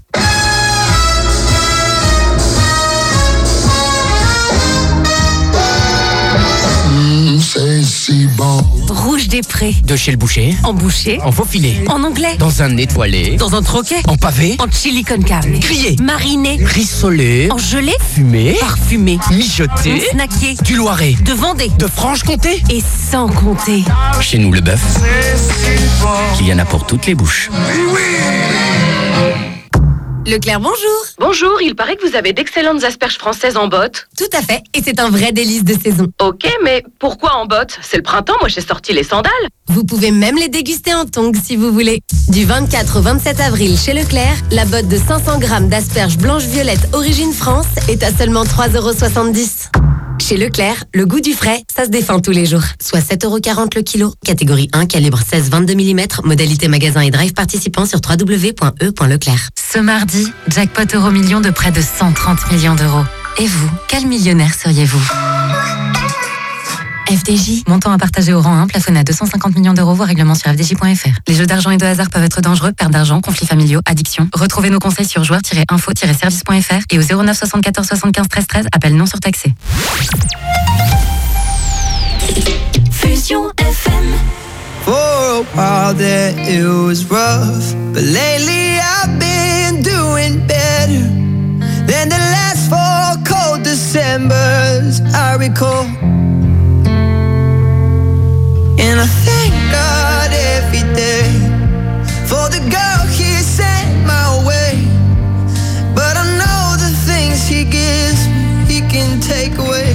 [SPEAKER 23] C'est si bon.
[SPEAKER 5] Rouge des Prés.
[SPEAKER 8] De chez le boucher.
[SPEAKER 5] En boucher.
[SPEAKER 8] En faux filet.
[SPEAKER 5] En anglais.
[SPEAKER 8] Dans un étoilé.
[SPEAKER 5] Dans un troquet.
[SPEAKER 8] En pavé.
[SPEAKER 5] En chili con carne.
[SPEAKER 8] Grillé.
[SPEAKER 5] Mariné.
[SPEAKER 8] Rissolé.
[SPEAKER 5] En gelée.
[SPEAKER 8] Fumé.
[SPEAKER 5] Parfumé.
[SPEAKER 8] Mijoté.
[SPEAKER 5] Snacké.
[SPEAKER 8] Du Loiret.
[SPEAKER 5] De Vendée.
[SPEAKER 8] De Franche-Comté.
[SPEAKER 5] Et sans compter.
[SPEAKER 8] Chez nous, le bœuf, il y en a pour toutes les bouches.
[SPEAKER 5] Leclerc, bonjour.
[SPEAKER 24] Bonjour, il paraît que vous avez d'excellentes asperges françaises en botte.
[SPEAKER 5] Tout à fait, et c'est un vrai délice de saison.
[SPEAKER 24] Ok, mais pourquoi en botte ? C'est le printemps, moi j'ai sorti les sandales.
[SPEAKER 5] Vous pouvez même les déguster en tongs si vous voulez. Du vingt-quatre au vingt-sept avril chez Leclerc, la botte de cinq cents grammes d'asperges blanches-violettes Origine France est à seulement trois euros soixante-dix. Chez Leclerc, le goût du frais, ça se défend tous les jours. Soit sept euros quarante le kilo. Catégorie un, calibre seize vingt-deux millimètres. Modalité magasin et drive participant sur w w w point e point leclerc.
[SPEAKER 13] Ce mardi, jackpot euro million de près de cent trente millions d'euros. Et vous, quel millionnaire seriez-vous ? F D J, montant à partager au rang un, plafonné à deux cent cinquante millions d'euros, voire règlement sur f d j point f r. Les jeux d'argent et de hasard peuvent être dangereux, perte d'argent, conflits familiaux, addiction. Retrouvez nos conseils sur joueurs tiret info tiret service point f r et au zéro neuf soixante-quatorze soixante-quinze treize treize, appel non surtaxé.
[SPEAKER 19] Fusion F M.
[SPEAKER 4] For a while there it was rough, but lately I've been doing better than the last four cold Decembers I recall. And I thank God every day for the girl He sent my way. But I know the things He gives me, He can take away.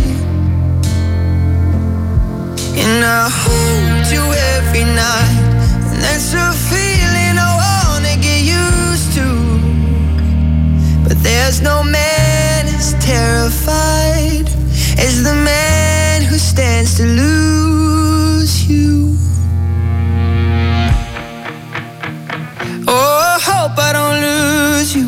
[SPEAKER 4] And I hold you every night, and that's a feeling I wanna get used to. But there's no man as terrified as the man who stands to lose you. Oh, I hope I don't lose you.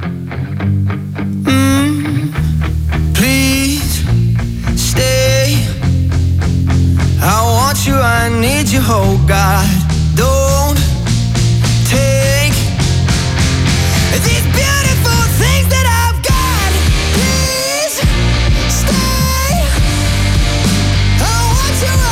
[SPEAKER 4] Mm, please stay. I want you, I need you, oh God. Don't take these beautiful things that I've got. Please stay. I want you.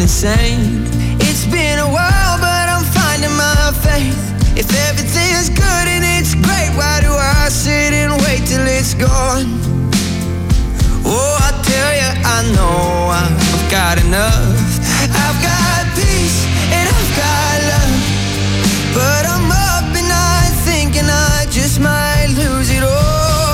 [SPEAKER 4] insane. It's been a while, but I'm finding my faith. If everything is good and it's great, why do I sit and wait till it's gone? Oh, I tell you, I know I've got enough. I've got peace and I've got love, but I'm up and I thinking I just might lose it all.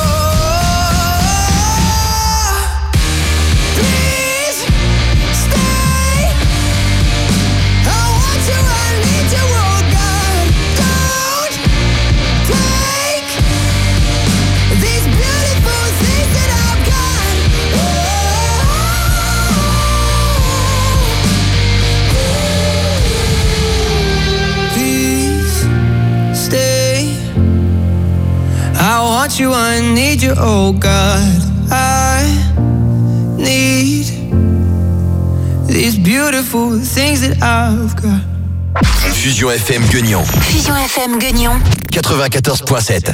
[SPEAKER 4] I want you, I need you, oh God. I need these beautiful things that I've got.
[SPEAKER 3] Fusion F M Guignon.
[SPEAKER 1] Fusion F M Guignon.
[SPEAKER 3] quatre-vingt-quatorze virgule sept.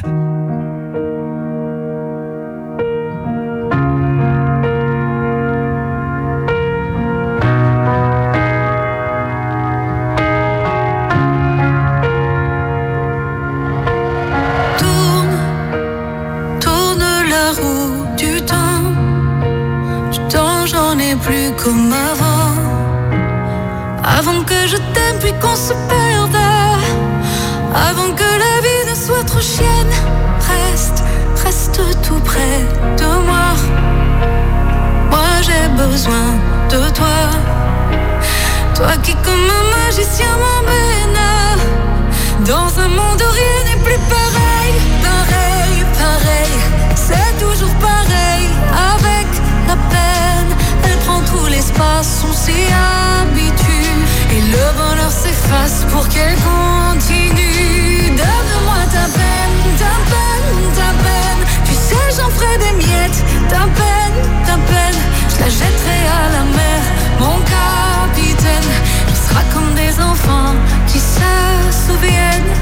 [SPEAKER 19] Plus comme avant, avant que je t'aime puis qu'on se perde, avant que la vie ne soit trop chienne. Reste, reste tout près de moi. Moi j'ai besoin de toi, toi qui comme un magicien m'emmène dans un monde où rien n'est plus pareil, pareil, pareil. C'est toujours pareil avec la peine. Elle prend tout l'espace, on s'y habitue et le bonheur s'efface pour qu'elle continue. Donne-moi ta peine, ta peine, ta peine. Tu sais j'en ferai des miettes. Ta peine, ta peine, je la jetterai à la mer. Mon capitaine, on sera comme des enfants qui se souviennent.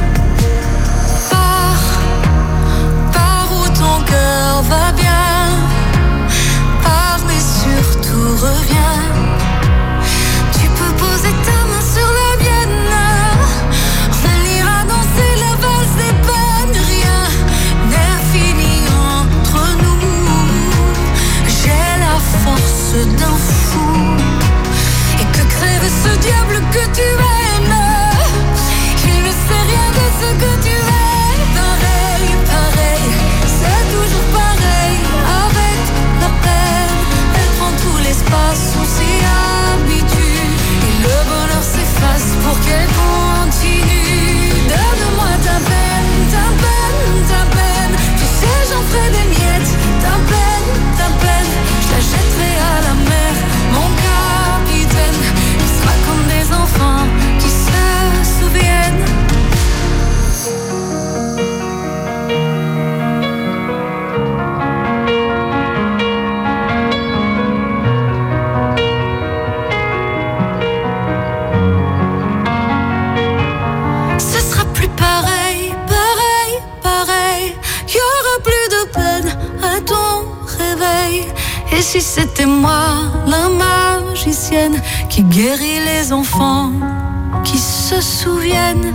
[SPEAKER 19] Pars, pars où ton cœur va bien. Surtout reviens. Tu peux poser ta main sur la mienne. On ira danser la valse des peines. Rien n'est fini entre nous. J'ai la force d'un fou. Et que crève ce diable que tu aimes. Il ne sait rien de ce que tu es. Pareil, pareil, c'est toujours pareil avec la peine. Tout l'espace, on s'y habitue et le bonheur s'efface pour qu'elle continue. Donne-moi ta peine, ta peine, ta peine. Tu sais j'en ferai des miettes. Ta peine, ta peine, je la jetterai à la mer. Mon capitaine, il sera comme des enfants qui se souviennent. Et si c'était moi, la magicienne, qui guérit les enfants, qui se souviennent.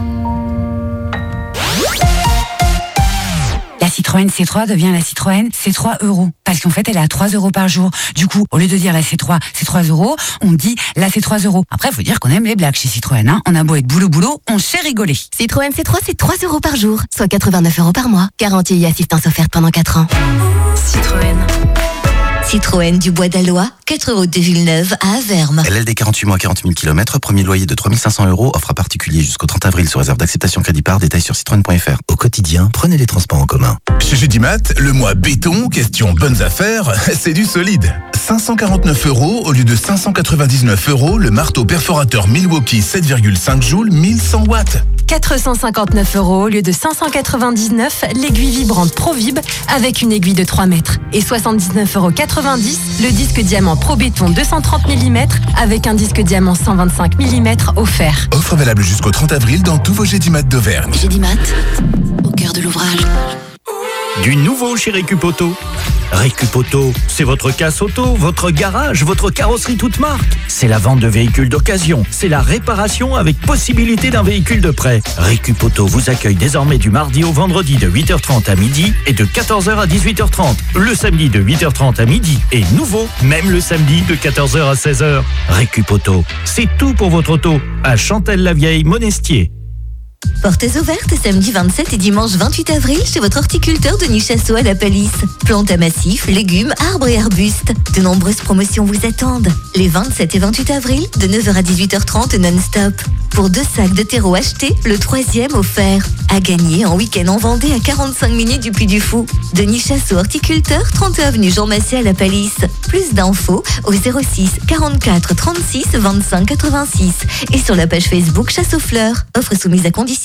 [SPEAKER 10] La Citroën C trois devient la Citroën C trois euros. Parce qu'en fait, elle est à trois euros par jour. Du coup, au lieu de dire la C trois, c'est trois euros, on dit la C trois euros. Après, il faut dire qu'on aime les blagues chez Citroën, hein. On a beau être boulot boulot, on sait rigoler.
[SPEAKER 1] Citroën C trois, c'est trois euros par jour, soit quatre-vingt-neuf euros par mois. Garantie et assistance offerte pendant quatre ans. Citroën. Citroën du Bois d'Alloy, quatre route de Villeneuve à Avermes.
[SPEAKER 3] L L D quarante-huit mois, quarante mille kilomètres, premier loyer de trois mille cinq cents euros, offre à particulier jusqu'au trente avril sous réserve d'acceptation crédit par, détail sur citroën point f r. Au quotidien, prenez les transports en commun.
[SPEAKER 14] Chez Gédimat, le mois béton, question bonnes affaires, c'est du solide. cinq cent quarante-neuf euros au lieu de cinq cent quatre-vingt-dix-neuf euros, le marteau perforateur Milwaukee sept virgule cinq joules, mille cent watts.
[SPEAKER 15] quatre cent cinquante-neuf euros au lieu de cinq cent quatre-vingt-dix-neuf, l'aiguille vibrante ProVib avec une aiguille de trois mètres. Et soixante-dix-neuf euros quatre-vingt-dix, le disque diamant Pro Béton deux cent trente millimètres avec un disque diamant cent vingt-cinq millimètres offert.
[SPEAKER 14] Offre valable jusqu'au trente avril dans tous vos Gédimat d'Auvergne.
[SPEAKER 1] Gédimat, au cœur de l'ouvrage.
[SPEAKER 6] du nouveau chez Récup-Auto. Récup-Auto, c'est votre casse auto, votre garage, votre carrosserie toute marque. C'est la vente de véhicules d'occasion, c'est la réparation avec possibilité d'un véhicule de prêt. Récup-Auto vous accueille désormais du mardi au vendredi de huit heures trente à midi et de quatorze heures à dix-huit heures trente. Le samedi de huit heures trente à midi et nouveau, même le samedi de quatorze heures à seize heures. Récup-Auto, c'est tout pour votre auto. À Chantelle-la-Vieille, Monestier.
[SPEAKER 1] Portes ouvertes samedi vingt-sept et dimanche vingt-huit avril chez votre horticulteur de Nichasso à la Palisse. Plantes à massifs, légumes, arbres et arbustes. De nombreuses promotions vous attendent. Les vingt-sept et vingt-huit avril, de neuf heures à dix-huit heures trente non-stop. Pour deux sacs de terreau achetés, le troisième offert. À gagner en week-end en Vendée à quarante-cinq minutes du Puy du Fou. De Nichasso horticulteur, trente avenue Jean Massé à la Palisse. Plus d'infos au zéro six quarante-quatre trente-six vingt-cinq quatre-vingt-six et sur la page Facebook Chasse aux fleurs. Offre soumise à condition.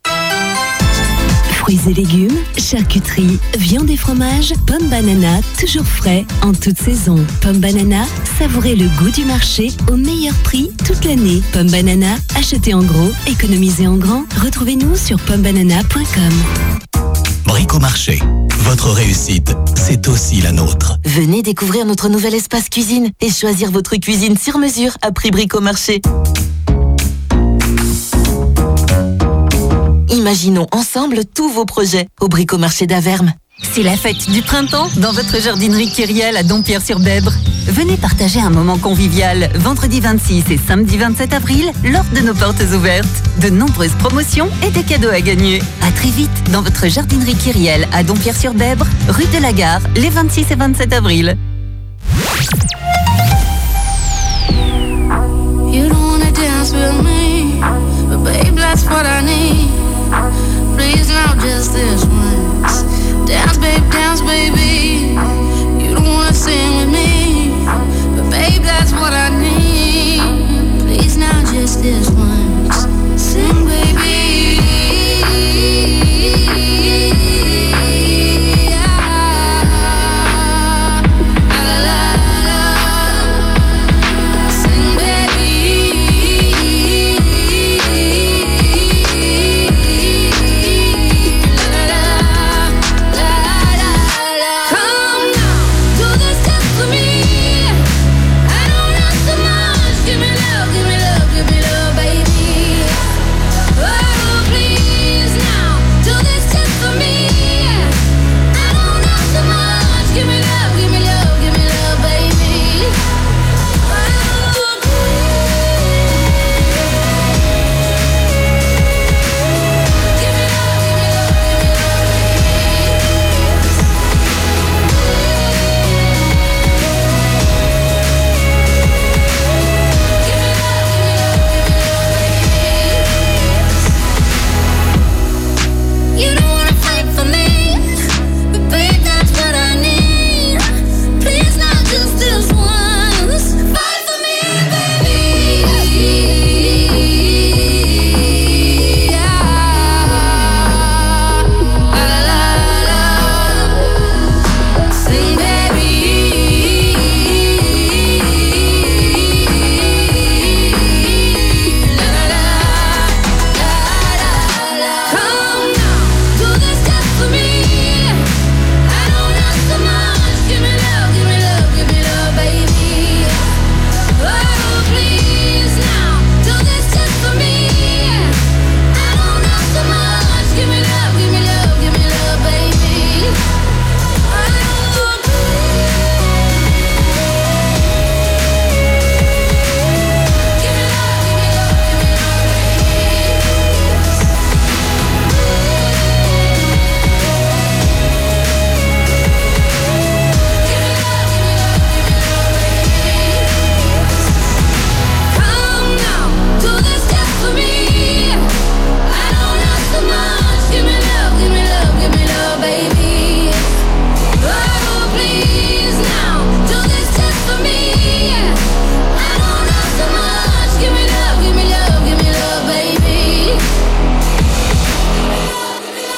[SPEAKER 16] Fruits et légumes, charcuterie, viande et fromage, Pomme Banana, toujours frais en toute saison. Pomme Banana, savourez le goût du marché au meilleur prix toute l'année. Pomme Banana, achetez en gros, économisez en grand. Retrouvez-nous sur pomme banana point com.
[SPEAKER 17] Bricomarché, votre réussite, c'est aussi la nôtre.
[SPEAKER 18] Venez découvrir notre nouvel espace cuisine et choisir votre cuisine sur mesure à prix Bricomarché. Imaginons ensemble tous vos projets au Bricomarché d'Averme.
[SPEAKER 25] C'est la fête du printemps dans votre jardinerie Kyriel à Dompierre-sur-Bèbre. Venez partager un moment convivial vendredi vingt-six et samedi vingt-sept avril lors de nos portes ouvertes. De nombreuses promotions et des cadeaux à gagner. À très vite dans votre jardinerie Kyriel à Dompierre-sur-Bèbre, rue de la Gare, les vingt-six et vingt-sept avril.
[SPEAKER 19] You don't wanna dance with me, but babe, that's what I need.